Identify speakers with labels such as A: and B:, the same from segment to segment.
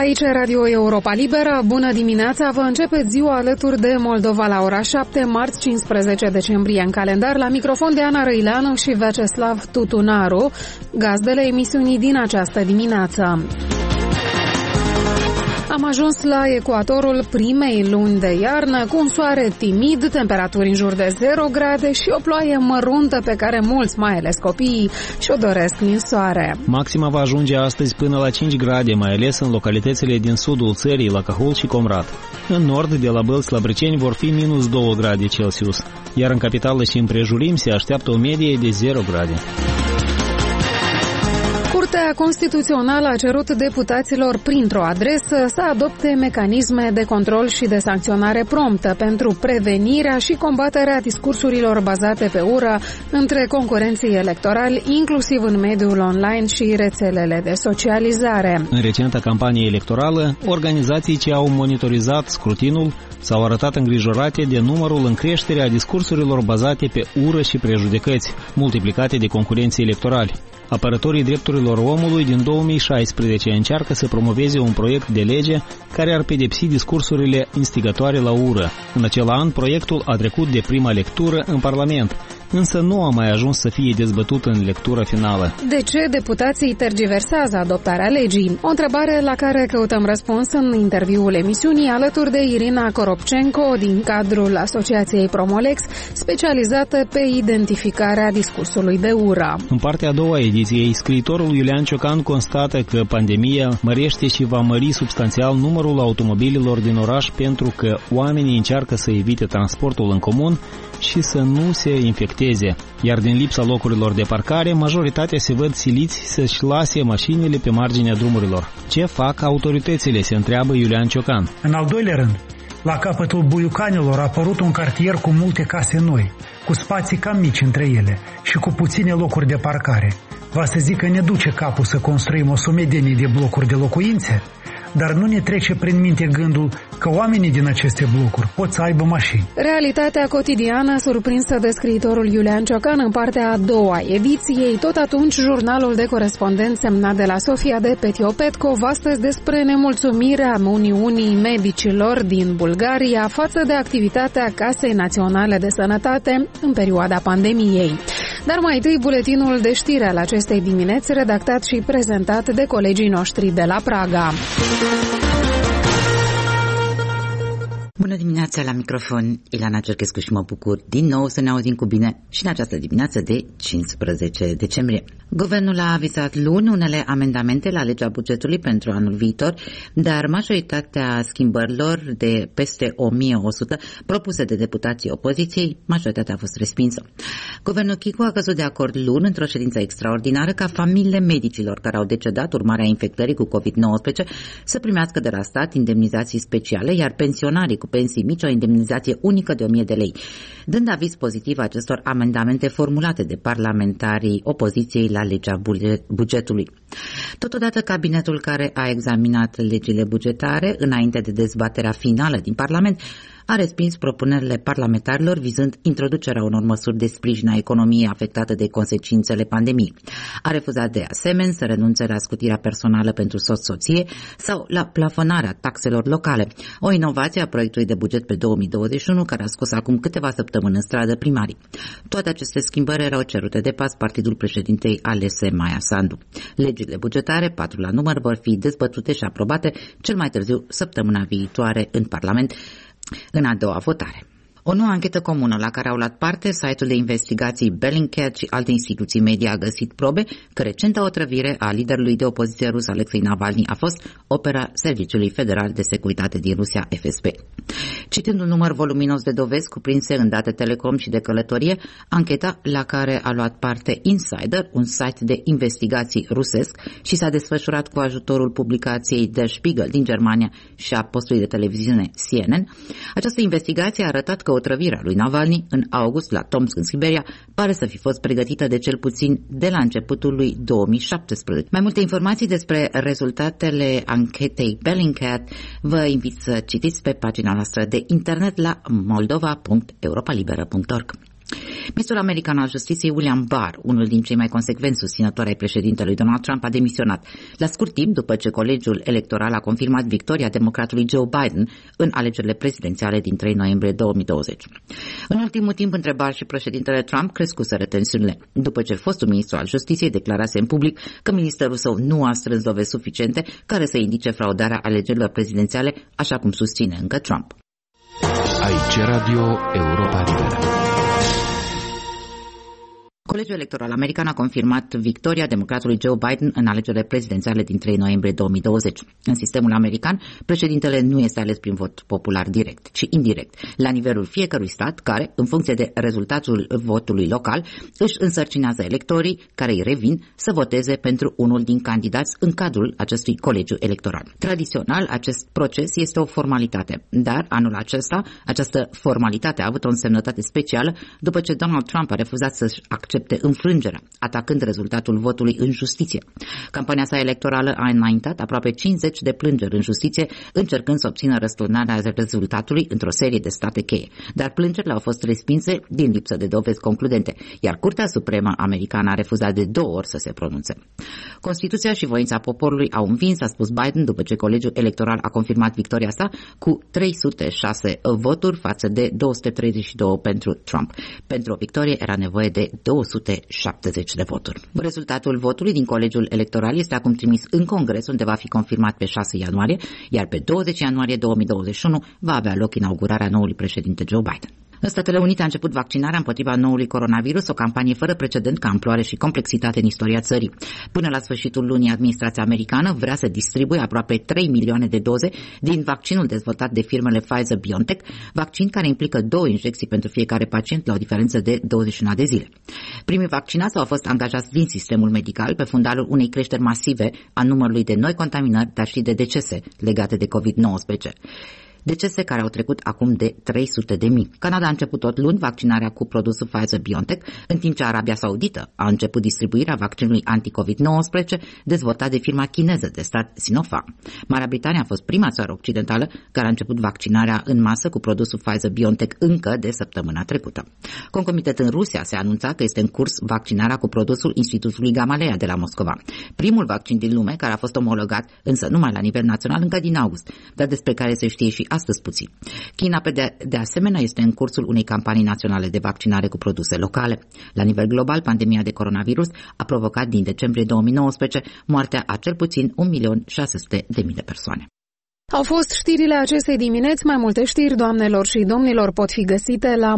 A: Aici Radio Europa Liberă. Bună dimineața! Vă începeți ziua alături de Moldova la ora 7, marți 15 decembrie în calendar. La microfon de Ana Răileanu și Vyacheslav Tutunaru, gazdele emisiunii din această dimineață. Am ajuns la ecuatorul primei luni de iarnă, cu un soare timid, temperaturi în jur de 0 grade și o ploaie măruntă pe care mulți, mai ales copiii, și-o doresc din soare.
B: Maxima va ajunge astăzi până la 5 grade, mai ales în localitățile din sudul țării, la Cahul și Comrat. În nord, de la Bălți la Brăceni, vor fi minus 2 grade Celsius, iar în capitală și împrejurim se așteaptă o medie de 0 grade.
A: Curtea Constituțională a cerut deputaților printr-o adresă să adopte mecanisme de control și de sancționare promptă pentru prevenirea și combaterea discursurilor bazate pe ură între concurenții electorali, inclusiv în mediul online și rețelele de socializare.
B: În recenta campanie electorală, organizații ce au monitorizat scrutinul s-au arătat îngrijorate de numărul în creștere a discursurilor bazate pe ură și prejudecăți, multiplicate de concurenții electorali. Apărătorii drepturilor omului din 2016 încearcă să promoveze un proiect de lege care ar pedepsi discursurile instigatoare la ură. În acel an, proiectul a trecut de prima lectură în Parlament, însă nu a mai ajuns să fie dezbătut în lectura finală.
A: De ce deputații tergiversează adoptarea legii? O întrebare la care căutăm răspuns în interviul emisiunii alături de Irina Koropchenko din cadrul Asociației Promolex, specializată pe identificarea discursului de ură.
B: În partea a doua ediției, scriitorul Iulian Ciocan constată că pandemia mărește și va mări substanțial numărul automobililor din oraș pentru că oamenii încearcă să evite transportul în comun și să nu se infecteze, iar din lipsa locurilor de parcare, majoritatea se văd siliți să-și lase mașinile pe marginea drumurilor. Ce fac autoritățile, se întreabă Iulian Ciocan.
C: În al doilea rând, la capătul Buiucanilor a apărut un cartier cu multe case noi, cu spații cam mici între ele și cu puține locuri de parcare. Va să zic că ne duce capul să construim o sumedenie de blocuri de locuințe, dar nu ne trece prin minte gândul că oamenii din aceste blocuri pot să aibă mașini.
A: Realitatea cotidiană surprinsă de scriitorul Iulian Ciocan în partea a doua ediției. Tot atunci, jurnalul de corespondent semnat de la Sofia de Petio-Petkov astăzi despre nemulțumirea Uniunii Medicilor din Bulgaria față de activitatea Casei Naționale de Sănătate în perioada pandemiei. Dar mai întâi, buletinul de știri al acestei dimineți, redactat și prezentat de colegii noștri de la Praga.
D: Bună dimineața, la microfon Ilana Cerchescu și mă bucur din nou să ne auzim cu bine și în această dimineață de 15 decembrie. Guvernul a avizat luni unele amendamente la legea bugetului pentru anul viitor, dar majoritatea schimbărilor de peste 1100 propuse de deputații opoziției, majoritatea a fost respinsă. Guvernul Chicu a căzut de acord luni într-o ședință extraordinară ca familiile medicilor care au decedat urmarea infectării cu COVID-19 să primească de la stat indemnizații speciale, iar pensionarii cu pensii mici o indemnizație unică de 1000 de lei, dând aviz pozitiv acestor amendamente formulate de parlamentarii opoziției la legea bugetului. Totodată, cabinetul care a examinat legile bugetare înainte de dezbaterea finală din Parlament a respins propunerile parlamentarilor vizând introducerea unor măsuri de sprijin a economiei afectate de consecințele pandemiei. A refuzat de asemenea să renunțe la scutirea personală pentru soț-soție sau la plafonarea taxelor locale, o inovație a proiectului de buget pe 2021 care a scos acum câteva săptămâni în stradă primarii. Toate aceste schimbări erau cerute de pas partidul președintei alese Maia Sandu. Legile bugetare, 4 la număr, vor fi dezbătute și aprobate cel mai târziu săptămâna viitoare în Parlament, în a doua votare. O nouă anchetă comună la care au luat parte site-ul de investigații Bellingcat și alte instituții media a găsit probe că recenta otrăvire a liderului de opoziție rus Alexei Navalny a fost opera Serviciului Federal de Securitate din Rusia, FSB. Citând un număr voluminos de dovezi cuprinse în date telecom și de călătorie, ancheta la care a luat parte Insider, un site de investigații rusesc, și s-a desfășurat cu ajutorul publicației Der Spiegel din Germania și a postului de televiziune CNN. Această investigație a arătat că otrăvirea lui Navalny în august la Tomsk, în Siberia, pare să fi fost pregătită de cel puțin de la începutul lui 2017. Mai multe informații despre rezultatele anchetei Bellingcat vă invit să citiți pe pagina noastră de internet la moldova.europalibera.org. Ministrul american al Justiției William Barr, unul din cei mai consecvenți susținători ai președintelui Donald Trump, a demisionat la scurt timp după ce colegiul electoral a confirmat victoria democratului Joe Biden în alegerile prezidențiale din 3 noiembrie 2020. În ultimul timp, între Barr și președintele Trump crescuseră tensiunile, după ce fostul ministru al Justiției declarase în public că ministerul său nu a strâns dovezi suficiente care să indice fraudarea alegerilor prezidențiale, așa cum susține încă Trump.
E: Aici Radio Europa Liberă.
D: Colegiul electoral american a confirmat victoria democratului Joe Biden în alegerile prezidențiale din 3 noiembrie 2020. În sistemul american, președintele nu este ales prin vot popular direct, ci indirect, la nivelul fiecărui stat care, în funcție de rezultatul votului local, își însărcinează electorii care îi revin să voteze pentru unul din candidați în cadrul acestui colegiu electoral. Tradițional, acest proces este o formalitate, dar anul acesta, această formalitate a avut o însemnătate specială după ce Donald Trump a refuzat să-și accepte înfrângerea, atacând rezultatul votului în justiție. Campania sa electorală a înaintat aproape 50 de plângeri în justiție, încercând să obțină răsturnarea rezultatului într-o serie de state cheie. Dar plângerile au fost respinse din lipsă de dovezi concludente, iar Curtea Supremă americană a refuzat de 2 ori să se pronunțe. Constituția și voința poporului au învins, a spus Biden, după ce colegiul electoral a confirmat victoria sa cu 306 voturi față de 232 pentru Trump. Pentru o victorie era nevoie de 270 de voturi. Rezultatul votului din colegiul electoral este acum trimis în Congres, unde va fi confirmat pe 6 ianuarie, iar pe 20 ianuarie 2021 va avea loc inaugurarea noului președinte Joe Biden. În Statele Unite a început vaccinarea împotriva noului coronavirus, o campanie fără precedent ca amploare și complexitate în istoria țării. Până la sfârșitul lunii, administrația americană vrea să distribuie aproape 3 milioane de doze din vaccinul dezvoltat de firmele Pfizer-BioNTech, vaccin care implică 2 injecții pentru fiecare pacient la o diferență de 21 de zile. Primii vaccinați au fost angajați din sistemul medical pe fundalul unei creșteri masive a numărului de noi contaminări, dar și de decese legate de COVID-19. Decese care au trecut acum de 300.000. Canada a început tot luni vaccinarea cu produsul Pfizer-BioNTech, în timp ce Arabia Saudită a început distribuirea vaccinului anti-COVID-19 dezvoltat de firma chineză de stat Sinopharm. Marea Britanie a fost prima țară occidentală care a început vaccinarea în masă cu produsul Pfizer-BioNTech încă de săptămâna trecută. Concomitent, în Rusia se anunța că este în curs vaccinarea cu produsul Institutului Gamaleya de la Moscova. Primul vaccin din lume care a fost omologat, însă numai la nivel național, încă din august, dar despre care se știe și astăzi puțin. China, de asemenea, este în cursul unei campanii naționale de vaccinare cu produse locale. La nivel global, pandemia de coronavirus a provocat din decembrie 2019 moartea a cel puțin 1.600.000 de persoane.
A: Au fost știrile acestei dimineți. Mai multe știri, doamnelor și domnilor, pot fi găsite la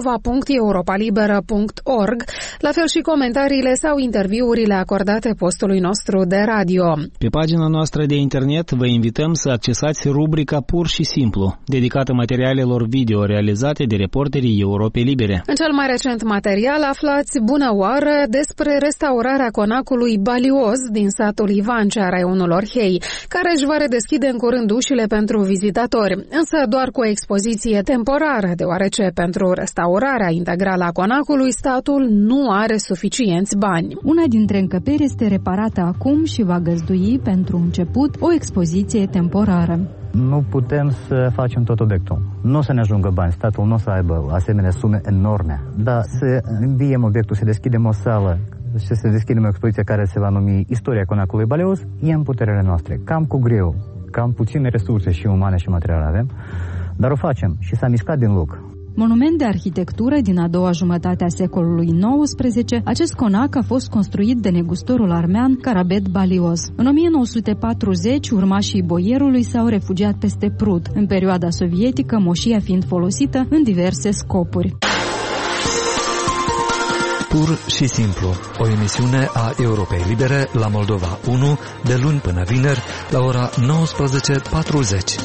A: moldova.europalibera.org, la fel și comentariile sau interviurile acordate postului nostru de radio.
B: Pe pagina noastră de internet vă invităm să accesați rubrica Pur și Simplu, dedicată materialelor video realizate de reporterii Europei Libere.
A: În cel mai recent material aflați bună oară despre restaurarea conacului Balioz din satul Ivancea, raionul Orhei, care își va redeschide în curând pentru vizitatori, însă doar cu o expoziție temporară, deoarece pentru restaurarea integrală a conacului statul nu are suficienți bani.
F: Una dintre încăperi este reparată acum și va găzdui pentru început o expoziție temporară.
G: Nu putem să facem tot obiectul. Nu o să ne ajungă bani, statul nu o să aibă asemenea sume enorme, dar să înviem obiectul, să deschidem o sală și să deschidem o expoziție care se va numi Istoria conacului Balioz, e în puterile noastre, cam cu greu. Cam puține resurse și umane și materiale avem, dar o facem și s-a mișcat din loc.
F: Monument de arhitectură din a doua jumătate a secolului XIX, acest conac a fost construit de negustorul armean Karabet Balioz. În 1940, urmașii boierului s-au refugiat peste Prut, în perioada sovietică, moșia fiind folosită în diverse scopuri.
E: Pur și Simplu, o emisiune a Europei Libere la Moldova 1, de luni până vineri, la ora 19:40.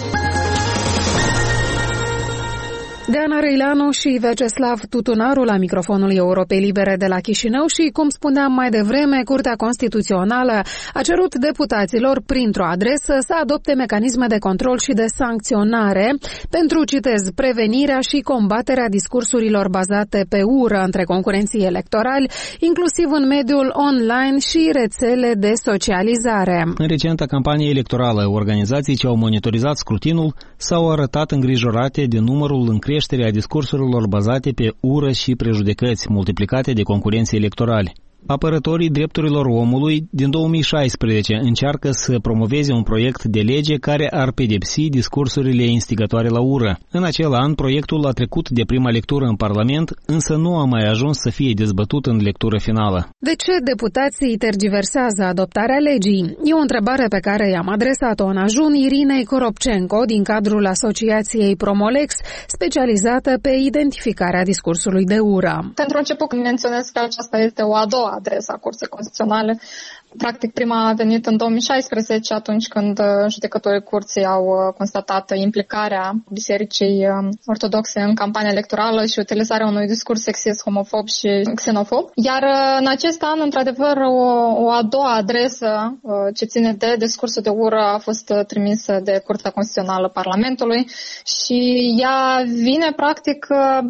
A: Deana Răileanu și Veceslav Tutunaru la microfonul Europei Libere de la Chișinău și, cum spuneam mai devreme, Curtea Constituțională a cerut deputaților, printr-o adresă, să adopte mecanisme de control și de sancționare pentru, citez, prevenirea și combaterea discursurilor bazate pe ură între concurenții electorali, inclusiv în mediul online și rețele de socializare.
B: În recenta campanie electorală, organizații ce au monitorizat scrutinul s-au arătat îngrijorate de numărul în creștere creșterea discursurilor bazate pe ură și prejudecăți multiplicate de concurenții electorali. Apărătorii drepturilor omului din 2016 încearcă să promoveze un proiect de lege care ar pedepsi discursurile instigatoare la ură. În acel an, proiectul a trecut de prima lectură în Parlament, însă nu a mai ajuns să fie dezbătut în lectură finală.
A: De ce deputații tergiversează adoptarea legii? E o întrebare pe care i-am adresat-o în ajun Irinei Coropcenco din cadrul Asociației Promolex, specializată pe identificarea discursului de ură.
H: Pentru început menționez că aceasta este o a doua adresă a Curții Constituționale. Practic, prima a venit în 2016, atunci când judecătorii curții au constatat implicarea Bisericii Ortodoxe în campania electorală și utilizarea unui discurs sexist, homofob și xenofob. Iar în acest an, într-adevăr, o a doua adresă ce ține de discursul de ură a fost trimisă de Curtea Constituțională Parlamentului și ea vine, practic,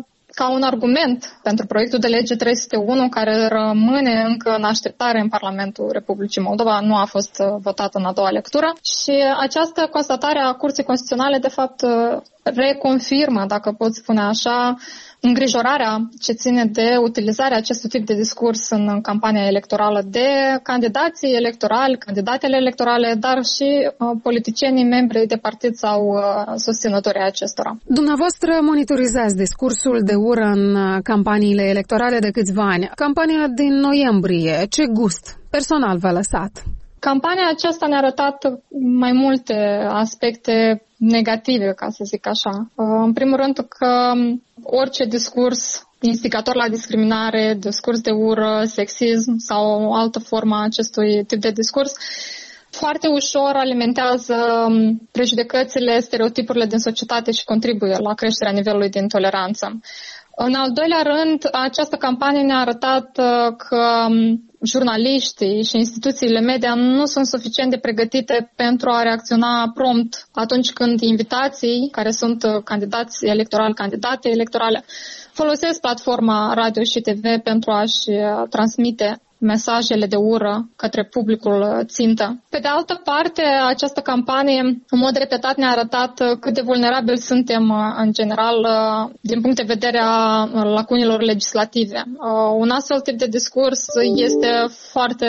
H: ca un argument pentru proiectul de lege 301 care rămâne încă în așteptare în Parlamentul Republicii Moldova, nu a fost votat în a doua lectură și această constatare a Curții Constituționale de fapt reconfirmă, dacă pot spune așa, îngrijorarea ce ține de utilizarea acestui tip de discurs în campania electorală de candidații electorali, candidatele electorale, dar și politicienii, membri de partid sau susținătorii acestora.
A: Dumneavoastră monitorizați discursul de ură în campaniile electorale de câțiva ani. Campania din noiembrie, ce gust personal v-a lăsat?
H: Campania aceasta ne-a arătat mai multe aspecte negative, ca să zic așa. În primul rând că orice discurs instigator la discriminare, discurs de ură, sexism sau o altă formă a acestui tip de discurs foarte ușor alimentează prejudecățile, stereotipurile din societate și contribuie la creșterea nivelului de intoleranță. În al doilea rând, această campanie ne-a arătat că jurnaliștii și instituțiile media nu sunt suficient de pregătite pentru a reacționa prompt atunci când invitații, care sunt candidați electorali, candidate electorale, folosesc platforma radio și TV pentru a-și transmite mesajele de ură către publicul țintă. Pe de altă parte, această campanie în mod repetat ne-a arătat cât de vulnerabili suntem în general din punct de vedere a lacunilor legislative. Un astfel tip de discurs este foarte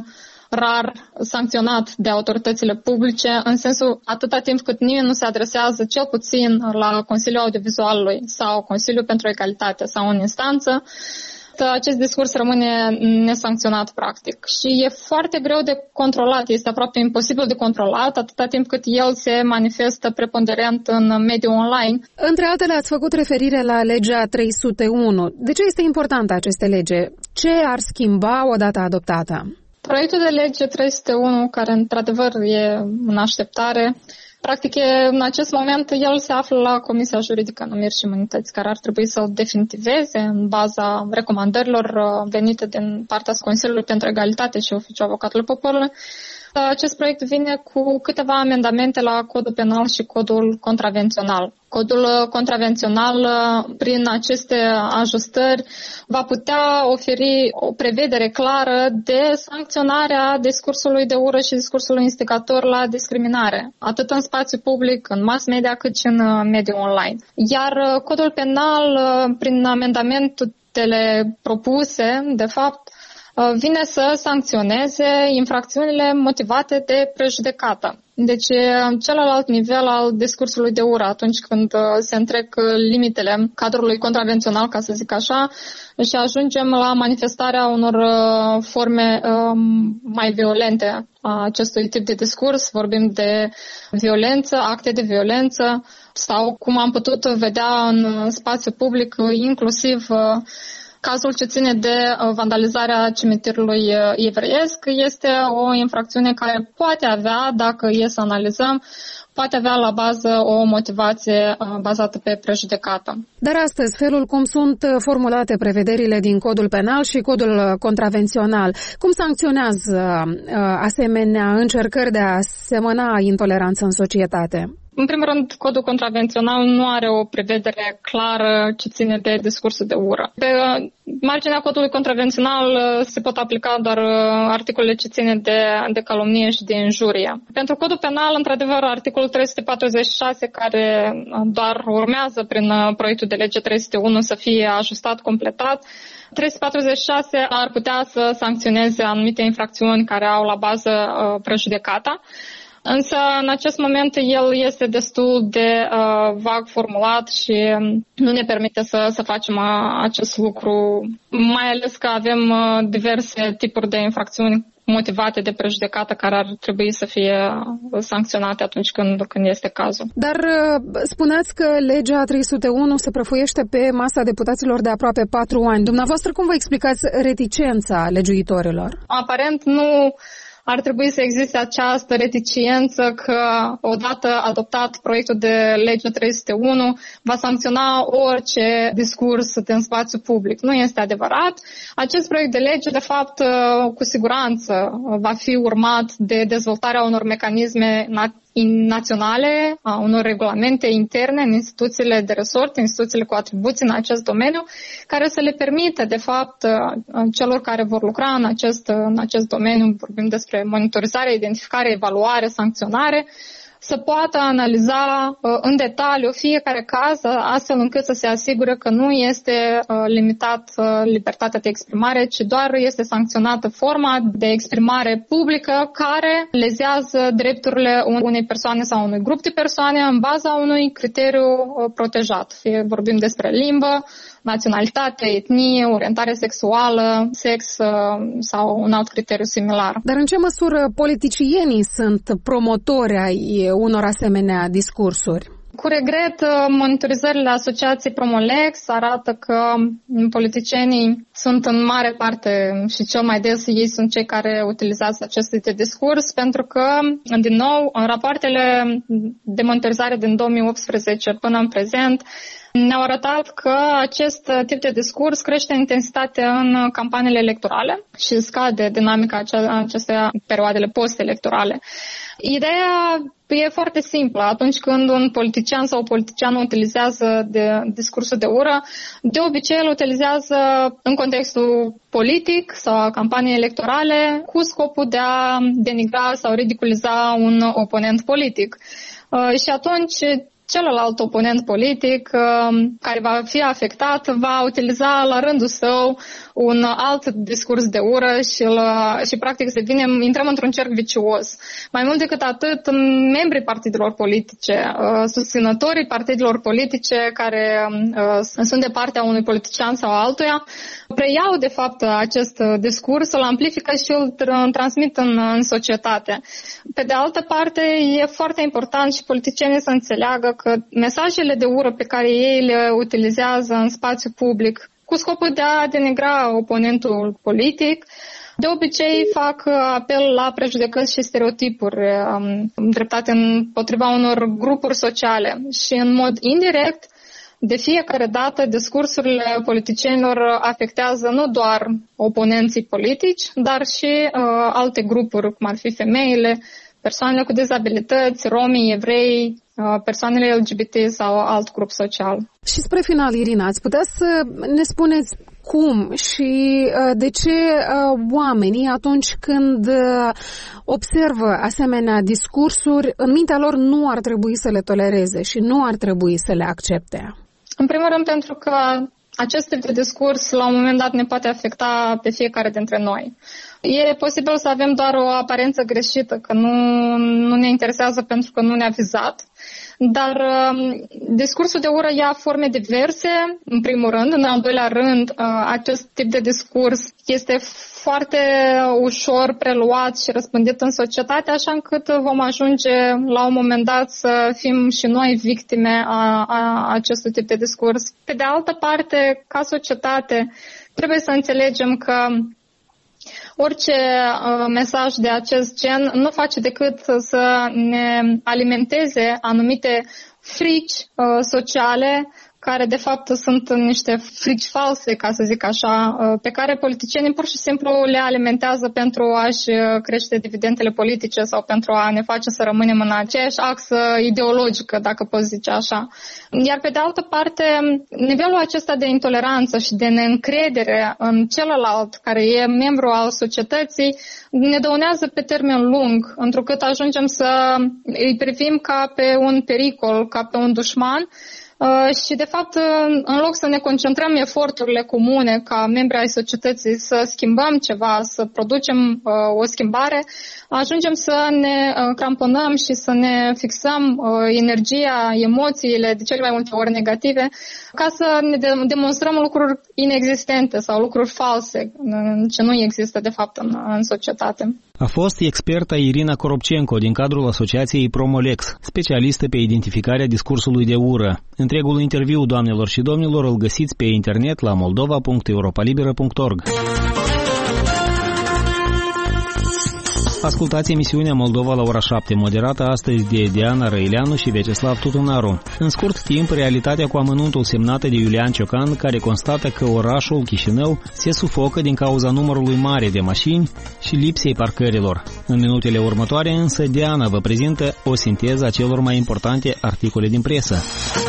H: rar sancționat de autoritățile publice, în sensul atâta timp cât nimeni nu se adresează cel puțin la Consiliul Audiovizualului sau Consiliul pentru Egalitate sau în instanță, acest discurs rămâne nesancționat practic și e foarte greu de controlat, este aproape imposibil de controlat atâta timp cât el se manifestă preponderent în mediul online.
A: Între altele ați făcut referire la legea 301. De ce este importantă această lege? Ce ar schimba odată adoptată?
H: Proiectul de lege 301, care într-adevăr e în așteptare, practic, în acest moment, el se află la Comisia Juridică Numiri și Imunități, care ar trebui să-l definitiveze în baza recomandărilor venite din partea Consiliului pentru Egalitate și Oficiul Avocatului Poporului. Acest proiect vine cu câteva amendamente la Codul Penal și Codul Contravențional. Codul contravențional, prin aceste ajustări, va putea oferi o prevedere clară de sancționarea discursului de ură și discursului instigator la discriminare, atât în spațiu public, în mass media, cât și în mediul online. Iar Codul Penal, prin amendamentele propuse, de fapt, vine să sancționeze infracțiunile motivate de prejudecată. Deci, celălalt nivel al discursului de ură, atunci când se întrec limitele cadrului contravențional, ca să zic așa, și ajungem la manifestarea unor forme mai violente a acestui tip de discurs. Vorbim de violență, acte de violență sau, cum am putut vedea în spațiu public, inclusiv cazul ce ține de vandalizarea cimitirului evreiesc este o infracțiune care poate avea, dacă e să analizăm, poate avea la bază o motivație bazată pe prejudecată.
A: Dar astăzi, felul cum sunt formulate prevederile din Codul Penal și Codul Contravențional, cum sancționează asemenea încercări de a semăna intoleranță în societate?
H: În primul rând, codul contravențional nu are o prevedere clară ce ține de discursul de ură. Pe marginea codului contravențional se pot aplica doar articolele ce ține de calomnie și de injurie. Pentru codul penal, într-adevăr, articolul 346, care doar urmează prin proiectul de lege 301 să fie ajustat, completat, 346 ar putea să sancționeze anumite infracțiuni care au la bază prejudecata. Însă, în acest moment, el este destul de vag formulat și nu ne permite să facem acest lucru, mai ales că avem diverse tipuri de infracțiuni motivate de prejudecată care ar trebui să fie sancționate atunci când este cazul.
A: Dar spuneați că legea 301 se prăfuiește pe masa deputaților de aproape 4 ani. Dumneavoastră, cum vă explicați reticența legiuitorilor?
H: Aparent nu ar trebui să existe această reticență că odată adoptat proiectul de lege 301 va sancționa orice discurs din spațiu public. Nu este adevărat. Acest proiect de lege, de fapt, cu siguranță va fi urmat de dezvoltarea unor mecanisme naționale, a unor regulamente interne în instituțiile de resort, instituțiile cu atribuții în acest domeniu, care să le permită, de fapt, celor care vor lucra în acest domeniu, vorbim despre monitorizare, identificare, evaluare, sancționare, să poată analiza în detaliu fiecare caz, astfel încât să se asigure că nu este limitat libertatea de exprimare, ci doar este sancționată forma de exprimare publică care lezează drepturile unei persoane sau unui grup de persoane în baza unui criteriu protejat. Fie vorbim despre limbă, naționalitate, etnie, orientare sexuală, sex sau un alt criteriu similar.
A: Dar în ce măsură politicienii sunt promotori ai unor asemenea discursuri?
H: Cu regret, monitorizările Asociației Promolex arată că politicienii sunt în mare parte și cel mai des ei sunt cei care utilizează acest tip de discurs, pentru că, din nou, în rapoartele de monitorizare din 2018 până în prezent, ne-au arătat că acest tip de discurs crește intensitatea în campaniile electorale și scade dinamica acestea perioadele post-electorale. Ideea e foarte simplă. Atunci când un politician sau o politiciană utilizează discursul de ură, de obicei îl utilizează în contextul politic sau a campaniei electorale cu scopul de a denigra sau ridiculiza un oponent politic. Și atunci celălalt oponent politic care va fi afectat va utiliza la rândul său un alt discurs de ură și practic intrăm într-un cerc vicios. Mai mult decât atât, membrii partidelor politice, susținătorii partidelor politice care sunt de partea unui politician sau altuia, preiau de fapt acest discurs, îl amplifică și îl transmit în societate. Pe de altă parte, e foarte important și politicienii să înțeleagă că mesajele de ură pe care ei le utilizează în spațiu public cu scopul de a denigra oponentul politic, de obicei fac apel la prejudecăți și stereotipuri dreptate împotriva unor grupuri sociale și în mod indirect, de fiecare dată, discursurile politicienilor afectează nu doar oponenții politici, dar și alte grupuri, cum ar fi femeile, persoanele cu dizabilități, romii, evrei, persoanele LGBT sau alt grup social. Și
A: spre final, Irina, ați putea să ne spuneți cum și de ce oamenii, atunci când observă asemenea discursuri, în mintea lor nu ar trebui să le tolereze și nu ar trebui să le accepte?
H: În primul rând pentru că acest tip de discurs la un moment dat ne poate afecta pe fiecare dintre noi. E posibil să avem doar o aparență greșită, că nu ne interesează pentru că nu ne-a vizat, dar discursul de ură ia forme diverse, în primul rând. În al doilea rând, acest tip de discurs este foarte ușor preluat și răspândit în societate, așa încât vom ajunge la un moment dat să fim și noi victime a acestui tip de discurs. Pe de altă parte, ca societate, trebuie să înțelegem că orice mesaj de acest gen nu face decât să ne alimenteze anumite frici sociale care de fapt sunt niște frici false, ca să zic așa, pe care politicienii pur și simplu le alimentează pentru a-și crește dividendele politice sau pentru a ne face să rămânem în aceeași axă ideologică, dacă poți zice așa. Iar pe de altă parte, nivelul acesta de intoleranță și de neîncredere în celălalt care e membru al societății ne dăunează pe termen lung, întrucât ajungem să îi privim ca pe un pericol, ca pe un dușman. Și, de fapt, în loc să ne concentrăm eforturile comune ca membri ai societății să schimbăm ceva, să producem o schimbare, ajungem să ne cramponăm și să ne fixăm energia, emoțiile, de cele mai multe ori negative, ca să ne demonstrăm lucruri inexistente sau lucruri false, ce nu există, de fapt, în societate.
B: A fost experta Irina Coropcenco din cadrul asociației Promolex, specialistă pe identificarea discursului de ură. Întregul interviu, doamnelor și domnilor, îl găsiți pe internet la moldova.europalibera.org. Ascultați emisiunea Moldova la ora 7, moderată astăzi de Diana Răileanu și Vyacheslav Tutunaru. În scurt timp, realitatea cu amănuntul semnată de Iulian Ciocan, care constată că orașul Chișinău se sufocă din cauza numărului mare de mașini și lipsei parcărilor. În minutele următoare, însă, Diana vă prezintă o sinteză a celor mai importante articole din presă.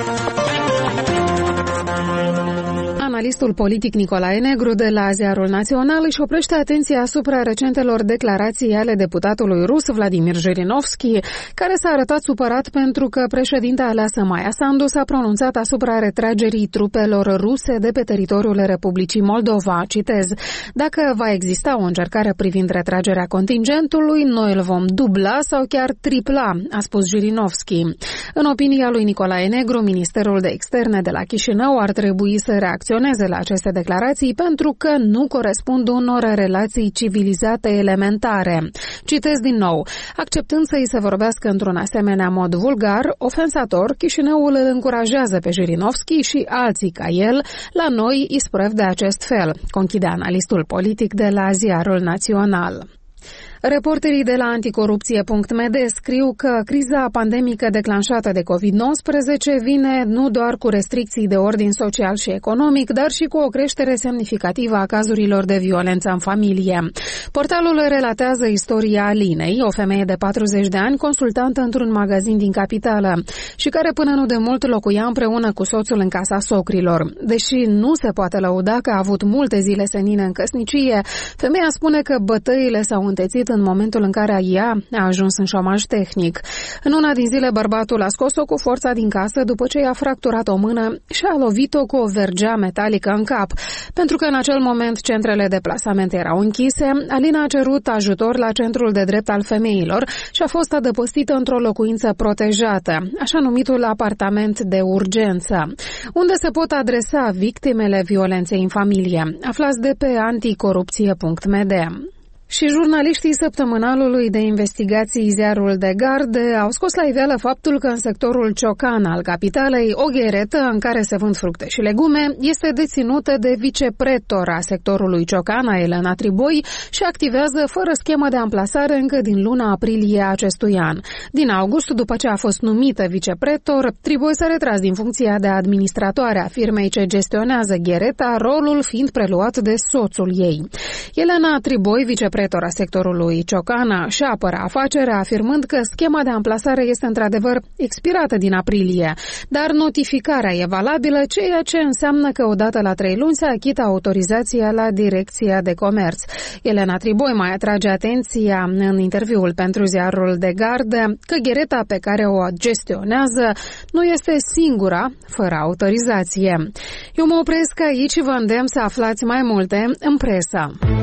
A: Analistul politic Nicolae Negru de la Ziarul Național își oprește atenția asupra recentelor declarații ale deputatului rus Vladimir Jirinovski, care s-a arătat supărat pentru că președinta aleasă Maia Sandu s-a pronunțat asupra retragerii trupelor ruse de pe teritoriul Republicii Moldova. Citez: "Dacă va exista o încercare privind retragerea contingentului, noi îl vom dubla sau chiar tripla", a spus Jirinovski. În opinia lui Nicolae Negru, Ministerul de Externe de la Chișinău ar trebui să reacționeze la aceste declarații pentru că nu corespund unor relații civilizate elementare. Citez din nou: "Acceptând să îi se vorbească într-un asemenea mod vulgar, ofensator, Chișinăul îl încurajează pe Jirinovski și alții ca el la noi isprăv de acest fel", conchide analistul politic de la Ziarul Național. Reporterii de la anticorupție.md scriu că criza pandemică declanșată de COVID-19 vine nu doar cu restricții de ordin social și economic, dar și cu o creștere semnificativă a cazurilor de violență în familie. Portalul relatează istoria Alinei, o femeie de 40 de ani, consultantă într-un magazin din capitală și care până nu de mult locuia împreună cu soțul în casa socrilor. Deși nu se poate lăuda că a avut multe zile senine în căsnicie, femeia spune că bătăile s-au întețit în momentul în care ea a ajuns în șomaj tehnic. În una din zile, bărbatul a scos-o cu forța din casă după ce i-a fracturat o mână și a lovit-o cu o vergea metalică în cap. Pentru că în acel moment centrele de plasament erau închise, Alina a cerut ajutor la centrul de drept al femeilor și a fost adăpostită într-o locuință protejată, așa numitul apartament de urgență, unde se pot adresa victimele violenței în familie. Aflați de pe anticorupție.md. Și jurnaliștii săptămânalului de investigații Ziarul de Gard au scos la iveală faptul că în sectorul Ciocan al capitalei, o gheretă în care se vând fructe și legume este deținută de vicepretora sectorului Ciocan, Elena Triboi, și activează fără schemă de amplasare încă din luna aprilie acestui an. Din august, după ce a fost numită vicepretor, Triboi s-a retras din funcția de administratoare a firmei ce gestionează ghereta, rolul fiind preluat de soțul ei. Elena Triboi, vicepretora sectorului Ciocana, și apără afacerea, afirmând că schema de amplasare este într-adevăr expirată din aprilie, dar notificarea e valabilă, ceea ce înseamnă că odată la 3 luni se achită autorizația la Direcția de Comerț. Elena Triboi mai atrage atenția în interviul pentru Ziarul de Gard că ghereta pe care o gestionează nu este singura fără autorizație. Eu mă opresc aici și vă îndemn să aflați mai multe în presă.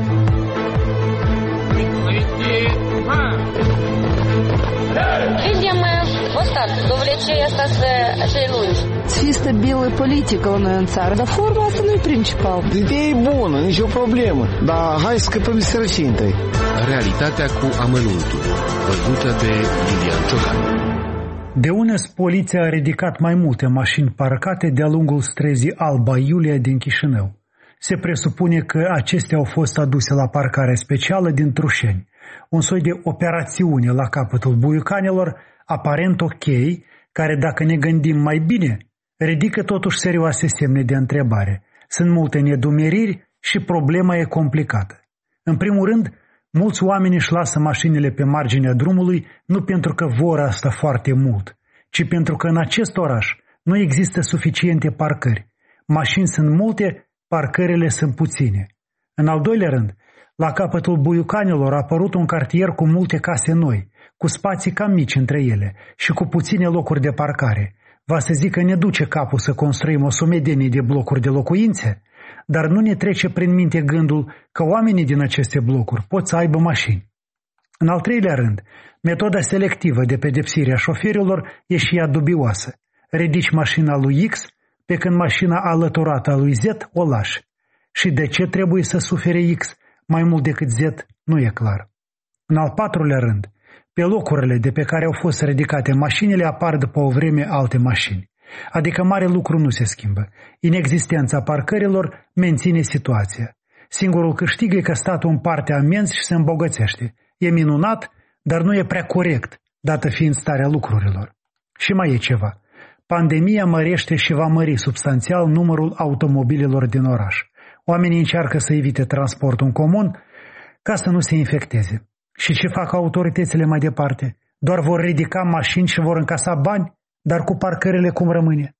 I: Видим вот так, до увлечения acei lungi.
J: Fi stabilă politică la noi în țară, dar forma asta nu e principal.
K: Ideea e bună, nicio problemă, dar hai să scăpăm de sărăcie întâi.
L: Realitatea cu amănuntul, văzută de Iulian Ciocan.
C: De unde poliția a ridicat mai multe mașini parcate de-a lungul străzii Alba Iulia din Chișinău. Se presupune că acestea au fost aduse la parcare specială din Trușeni, un soi de operațiune la capătul buiucanilor, aparent ok, care, dacă ne gândim mai bine, ridică totuși serioase semne de întrebare. Sunt multe nedumeriri și problema e complicată. În primul rând, mulți oameni își lasă mașinile pe marginea drumului nu pentru că vor asta foarte mult, ci pentru că în acest oraș nu există suficiente parcări. Mașini sunt multe, parcările sunt puține. În al doilea rând, la capătul Buiucanilor a apărut un cartier cu multe case noi, cu spații cam mici între ele și cu puține locuri de parcare. Va să zic că ne duce capul să construim o sumedenie de blocuri de locuințe, dar nu ne trece prin minte gândul că oamenii din aceste blocuri pot să aibă mașini. În al treilea rând, metoda selectivă de pedepsire a șoferilor e și ea dubioasă. Ridici mașina lui X, pe când mașina alăturată a lui Z o lași. Și de ce trebuie să sufere X mai mult decât Z nu e clar. În al patrulea rând, pe locurile de pe care au fost ridicate mașinile apar după o vreme alte mașini. Adică mare lucru nu se schimbă. Inexistența parcărilor menține situația. Singurul câștig e că statul împarte amenzi și se îmbogățește. E minunat, dar nu e prea corect, dată fiind starea lucrurilor. Și mai e ceva. Pandemia mărește și va mări substanțial numărul automobilelor din oraș. Oamenii încearcă să evite transportul în comun ca să nu se infecteze. Și ce fac autoritățile mai departe? Doar vor ridica mașini și vor încasa bani, dar cu parcările cum rămâne?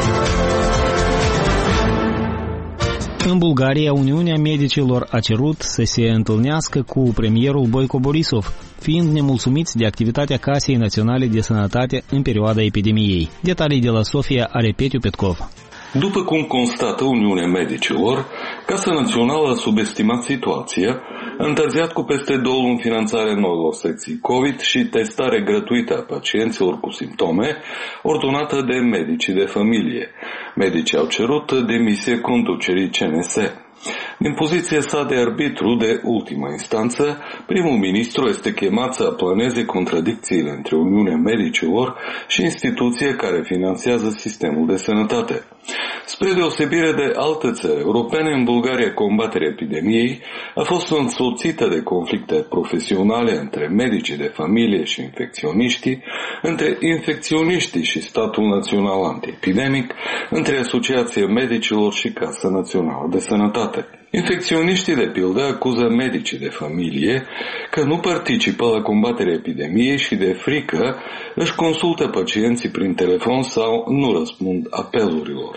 B: În Bulgaria, Uniunea Medicilor a cerut să se întâlnească cu premierul Boico Borisov, fiind nemulțumiți de activitatea Casei Naționale de Sănătate în perioada epidemiei. Detalii de la Sofia are Petiu Petkov.
M: După cum constată Uniunea Medicilor, Casa Națională a subestimat situația, a întârziat cu peste 2 luni finanțarea noilor secții COVID și testare gratuită a pacienților cu simptome, ordonată de medicii de familie. Medicii au cerut demisie conducerii CNS. Din poziția sa de arbitru de ultimă instanță, primul ministru este chemat să aplaneze contradicțiile între Uniunea Medicilor și instituția care finanțează sistemul de sănătate. Spre deosebire de alte țări europene, în Bulgaria combaterea epidemiei a fost însoțită de conflicte profesionale între medicii de familie și infecționiștii, între infecționiștii și Statul Național Antiepidemic, între Asociația Medicilor și Casa Națională de Sănătate. Infecționiștii, de pildă, acuză medicii de familie că nu participă la combaterea epidemiei și de frică își consultă pacienții prin telefon sau nu răspund apelurilor.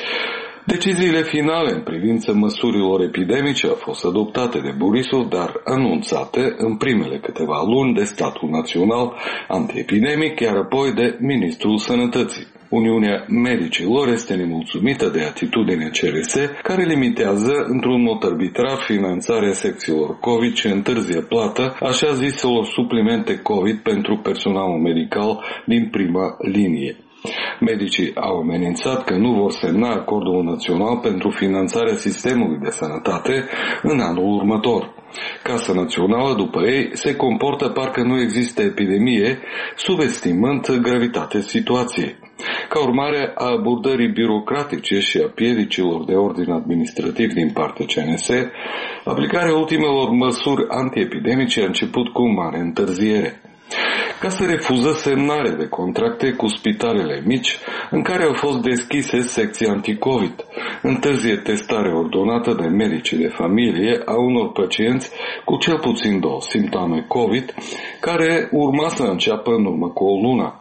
M: Deciziile finale în privința măsurilor epidemice au fost adoptate de Borisov, dar anunțate în primele câteva luni de Statul Național Antiepidemic, iar apoi de Ministrul Sănătății. Uniunea Medicilor este nemulțumită de atitudinea CRS, care limitează într-un mod arbitrar finanțarea secțiilor COVID și întârzie plata așa ziselor suplimente COVID pentru personalul medical din prima linie. Medicii au amenințat că nu vor semna acordul național pentru finanțarea sistemului de sănătate în anul următor. Casa Națională, după ei, se comportă parcă nu există epidemie, subestimând gravitatea situației. Ca urmare a abordării birocratice și a piedicilor de ordin administrativ din partea CNS, aplicarea ultimelor măsuri antiepidemice a început cu mare întârziere. Casa refuză semnare de contracte cu spitalele mici în care au fost deschise secții anticovid, întârzie testare ordonată de medicii de familie a unor pacienți cu cel puțin 2 simptome COVID, care urma să înceapă în urmă cu o lună.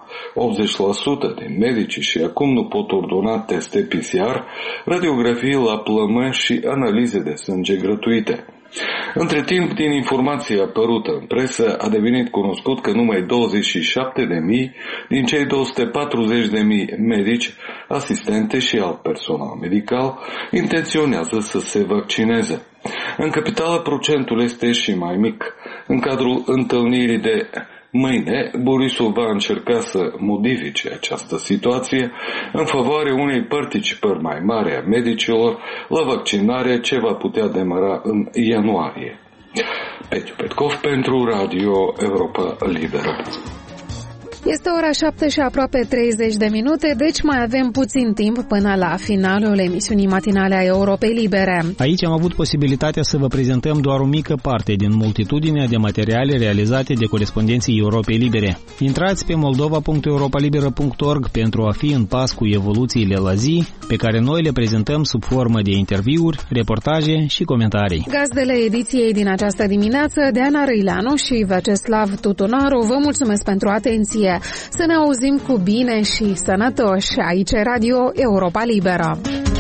M: 80% din medicii și acum nu pot ordona teste PCR, radiografii la plămâni și analize de sânge gratuite. Între timp, din informația apărută în presă, a devenit cunoscut că numai 27.000 din cei 240.000 medici, asistente și alt personal medical intenționează să se vaccineze. În capitală procentul este și mai mic. În cadrul întâlnirii de mâine, Borisov va încerca să modifice această situație în favoarea unei participări mai mari a medicilor la vaccinare ce va putea demara în ianuarie. Petiu Petkov pentru Radio Europa Liberă.
A: Este ora 7 și aproape 30 de minute, deci mai avem puțin timp până la finalul emisiunii matinale a Europei Libere.
B: Aici am avut posibilitatea să vă prezentăm doar o mică parte din multitudinea de materiale realizate de corespondenții Europei Libere. Intrați pe moldova.europalibera.org pentru a fi în pas cu evoluțiile la zi, pe care noi le prezentăm sub formă de interviuri, reportaje și comentarii.
A: Gazdele ediției din această dimineață, Deana Răileanu și Vyacheslav Tutunaru, vă mulțumesc pentru atenție. Să ne auzim cu bine și sănătoși. Aici e Radio Europa Liberă.